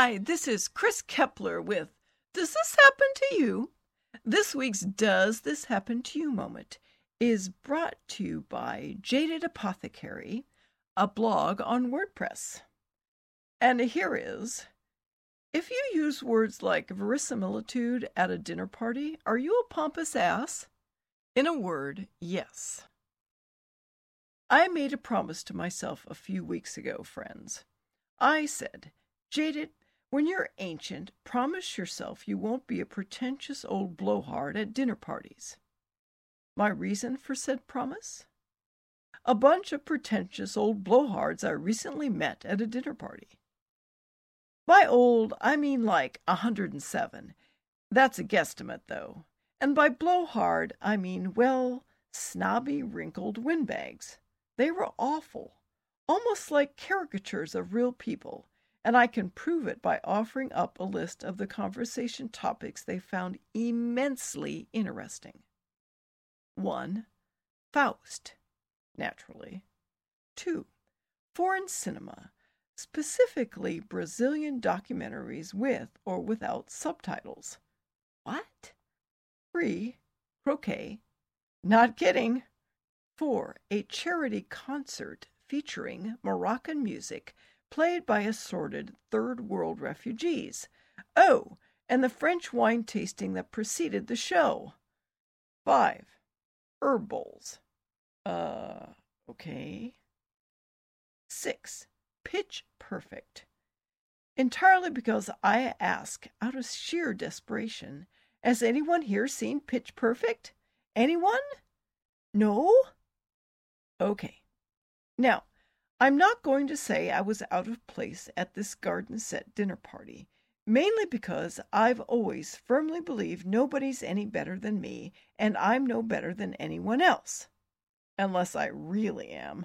Hi, this is Chris Kepler with Does This Happen to You? This week's Does This Happen to You moment is brought to you by Jaded Apothecary, a blog on WordPress. And here is, if you use words like verisimilitude at a dinner party, are you a pompous ass? In a word, yes. I made a promise to myself a few weeks ago, friends. I said, Jaded, when you're ancient, promise yourself you won't be a pretentious old blowhard at dinner parties. My reason for said promise? A bunch of pretentious old blowhards I recently met at a dinner party. By old, I mean like 107. That's a guesstimate, though. And by blowhard, I mean, well, snobby, wrinkled windbags. They were awful, almost like caricatures of real people, and I can prove it by offering up a list of the conversation topics they found immensely interesting. 1. Faust, naturally. 2. Foreign cinema, specifically Brazilian documentaries with or without subtitles. What? 3. Croquet. Not kidding. 4. A charity concert featuring Moroccan music played by assorted third world refugees. Oh, and the French wine tasting that preceded the show. 5. Herb bowls. Okay. 6. Pitch Perfect. Entirely because I ask out of sheer desperation, has anyone here seen Pitch Perfect? Anyone? No? Okay. Now, I'm not going to say I was out of place at this garden set dinner party, mainly because I've always firmly believed nobody's any better than me, and I'm no better than anyone else. Unless I really am.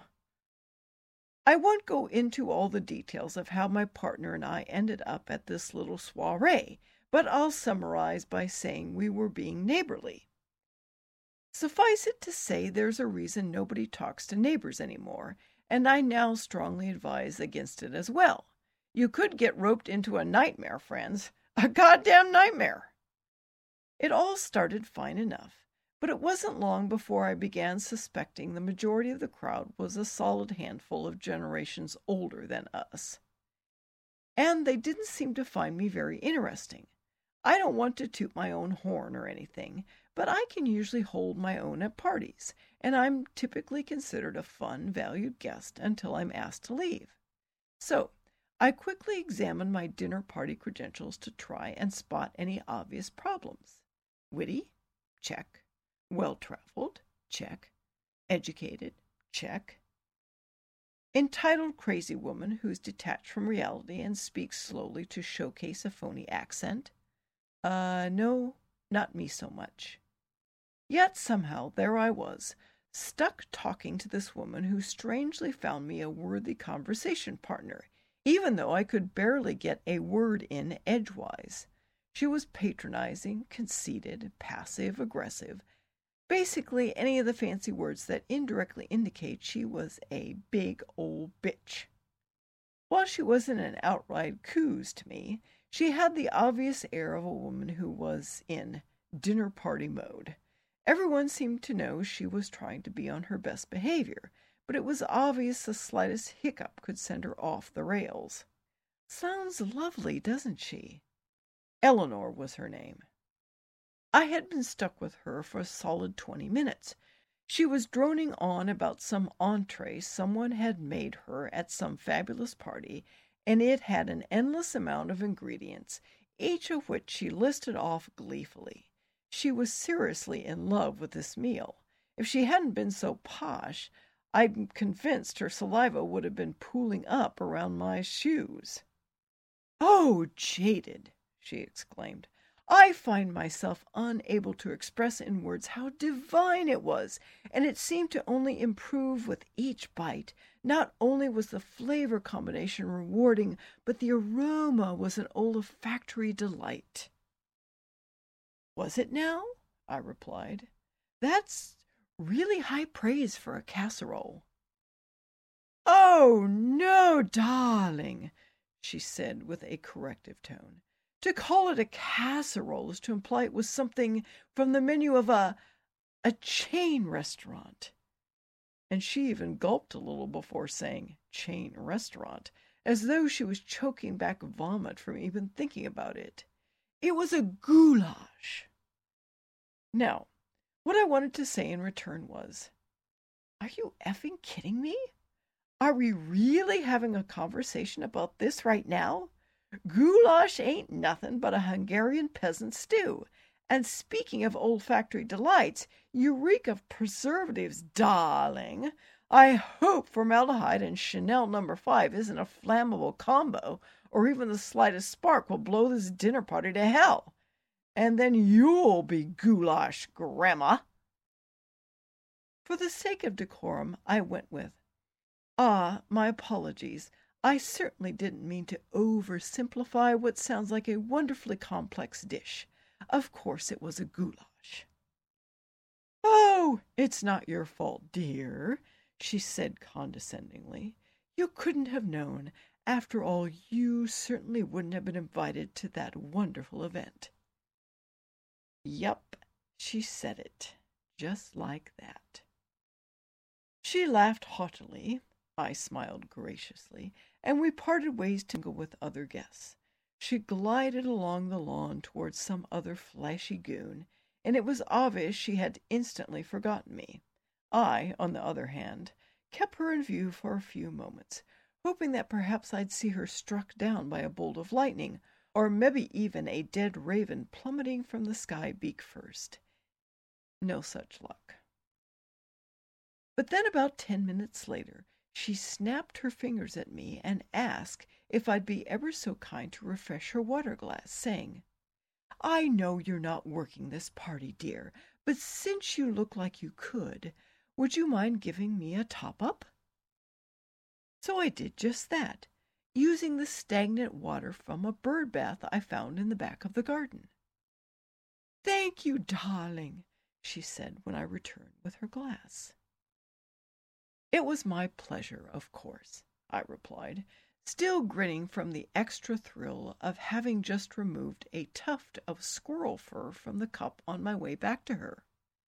I won't go into all the details of how my partner and I ended up at this little soiree, but I'll summarize by saying we were being neighborly. Suffice it to say there's a reason nobody talks to neighbors anymore, and I now strongly advise against it as well. You could get roped into a nightmare, friends. A goddamn nightmare! It all started fine enough, but it wasn't long before I began suspecting the majority of the crowd was a solid handful of generations older than us. And they didn't seem to find me very interesting. I don't want to toot my own horn or anything, but I can usually hold my own at parties, and I'm typically considered a fun, valued guest until I'm asked to leave. So, I quickly examined my dinner party credentials to try and spot any obvious problems. Witty? Check. Well-traveled? Check. Educated? Check. Entitled crazy woman who's detached from reality and speaks slowly to showcase a phony accent? No, not me so much. Yet somehow there I was, stuck talking to this woman who strangely found me a worthy conversation partner, even though I could barely get a word in edgewise. She was patronizing, conceited, passive-aggressive, basically any of the fancy words that indirectly indicate she was a big old bitch. While she wasn't an outright coos to me, she had the obvious air of a woman who was in dinner party mode. Everyone seemed to know she was trying to be on her best behavior, but it was obvious the slightest hiccup could send her off the rails. Sounds lovely, doesn't she? Eleanor was her name. I had been stuck with her for a solid 20 minutes. She was droning on about some entree someone had made her at some fabulous party, and it had an endless amount of ingredients, each of which she listed off gleefully. She was seriously in love with this meal. If she hadn't been so posh, I'm convinced her saliva would have been pooling up around my shoes. "Oh, Jaded!" she exclaimed. "I find myself unable to express in words how divine it was, and it seemed to only improve with each bite. Not only was the flavor combination rewarding, but the aroma was an olfactory delight." "Was it now?" I replied. "That's really high praise for a casserole." "Oh, no, darling," she said with a corrective tone. To call it a casserole is to imply it was something from the menu of a chain restaurant. And she even gulped a little before saying chain restaurant, as though she was choking back vomit from even thinking about it. It was a goulash. Now, what I wanted to say in return was, are you effing kidding me? Are we really having a conversation about this right now? Goulash ain't nothing but a Hungarian peasant stew. And speaking of olfactory delights, you reek of preservatives, darling. I hope formaldehyde and Chanel No. 5 isn't a flammable combo, or even the slightest spark will blow this dinner party to hell. And then you'll be goulash, Grandma. For the sake of decorum, I went with, my apologies. I certainly didn't mean to oversimplify what sounds like a wonderfully complex dish. Of course it was a goulash. Oh, it's not your fault, dear, she said condescendingly. You couldn't have known. After all, you certainly wouldn't have been invited to that wonderful event. Yup, she said it, just like that. She laughed haughtily. I smiled graciously, and we parted ways to mingle with other guests. She glided along the lawn towards some other flashy goon, and it was obvious she had instantly forgotten me. I, on the other hand, kept her in view for a few moments, hoping that perhaps I'd see her struck down by a bolt of lightning, or maybe even a dead raven plummeting from the sky beak first. No such luck. But then about 10 minutes later, she snapped her fingers at me and asked if I'd be ever so kind to refresh her water glass, saying, I know you're not working this party, dear, but since you look like you could, would you mind giving me a top-up? So I did just that, using the stagnant water from a bird bath I found in the back of the garden. Thank you, darling, she said when I returned with her glass. It was my pleasure, of course, I replied, still grinning from the extra thrill of having just removed a tuft of squirrel fur from the cup on my way back to her.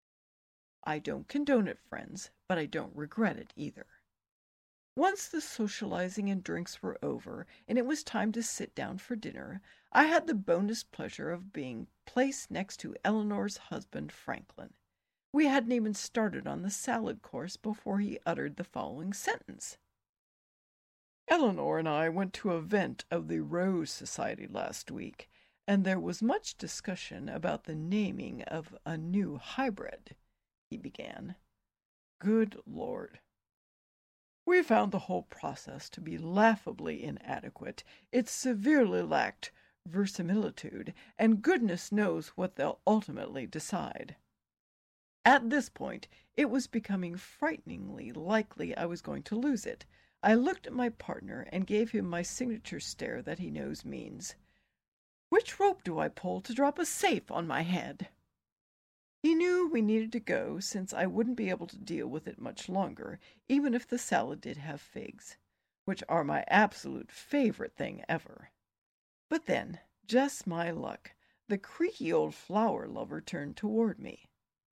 I don't condone it, friends, but I don't regret it either. Once the socializing and drinks were over, and it was time to sit down for dinner, I had the bonus pleasure of being placed next to Eleanor's husband, Franklin. We hadn't even started on the salad course before he uttered the following sentence. Eleanor and I went to an event of the Rose Society last week, and there was much discussion about the naming of a new hybrid, he began. Good Lord. We found the whole process to be laughably inadequate. It severely lacked verisimilitude, and goodness knows what they'll ultimately decide. At this point, it was becoming frighteningly likely I was going to lose it. I looked at my partner and gave him my signature stare that he knows means, which rope do I pull to drop a safe on my head? He knew we needed to go, since I wouldn't be able to deal with it much longer, even if the salad did have figs, which are my absolute favorite thing ever. But then, just my luck, the creaky old flower lover turned toward me.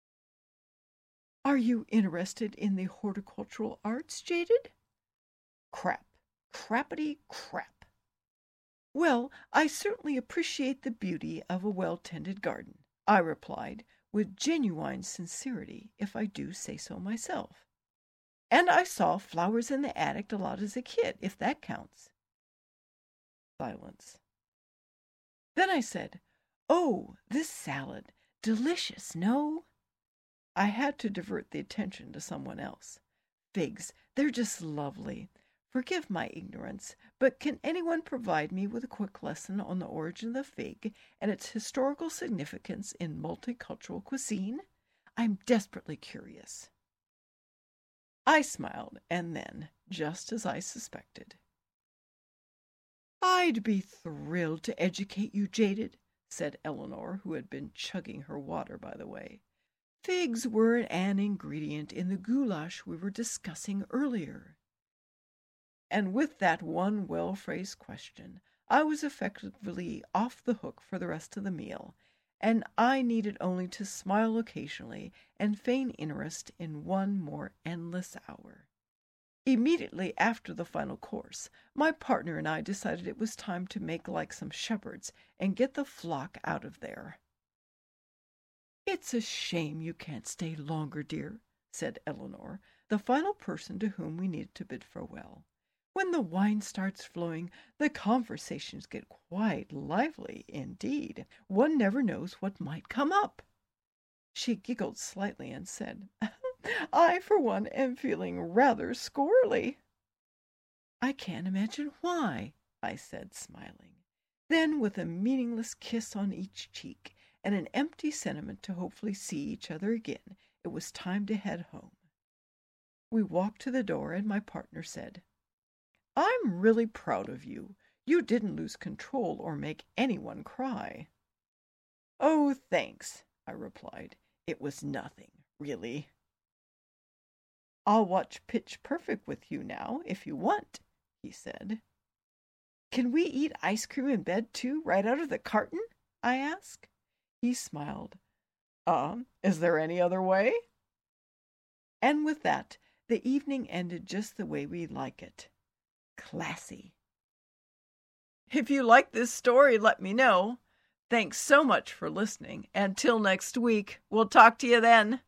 Are you interested in the horticultural arts, Jaded? Crap. Crappity crap. Well, I certainly appreciate the beauty of a well-tended garden, I replied, with genuine sincerity, if I do say so myself. And I saw flowers in the attic a lot as a kid, if that counts. Silence. Then I said, Oh, this salad. Delicious, no? I had to divert the attention to someone else. Figs, they're just lovely. Forgive my ignorance, but can anyone provide me with a quick lesson on the origin of the fig and its historical significance in multicultural cuisine? I'm desperately curious. I smiled, and then, just as I suspected, I'd be thrilled to educate you, Jaded, said Eleanor, who had been chugging her water by the way. Figs were an ingredient in the goulash we were discussing earlier. And with that one well-phrased question, I was effectively off the hook for the rest of the meal, and I needed only to smile occasionally and feign interest in one more endless hour. Immediately after the final course, my partner and I decided it was time to make like some shepherds and get the flock out of there. "It's a shame you can't stay longer, dear," said Eleanor, the final person to whom we needed to bid farewell. "When the wine starts flowing, the conversations get quite lively indeed. One never knows what might come up." She giggled slightly and said, "I, for one, am feeling rather squirrely." "I can't imagine why," I said, smiling. Then, with a meaningless kiss on each cheek and an empty sentiment to hopefully see each other again, it was time to head home. We walked to the door, and my partner said, "I'm really proud of you. You didn't lose control or make anyone cry." "Oh, thanks," I replied. "It was nothing, really." "I'll watch Pitch Perfect with you now, if you want," he said. "Can we eat ice cream in bed, too, right out of the carton?" I asked. He smiled. Is there any other way?" And with that, the evening ended just the way we like it. Classy. If you like this story, let me know. Thanks so much for listening. And till next week, we'll talk to you then.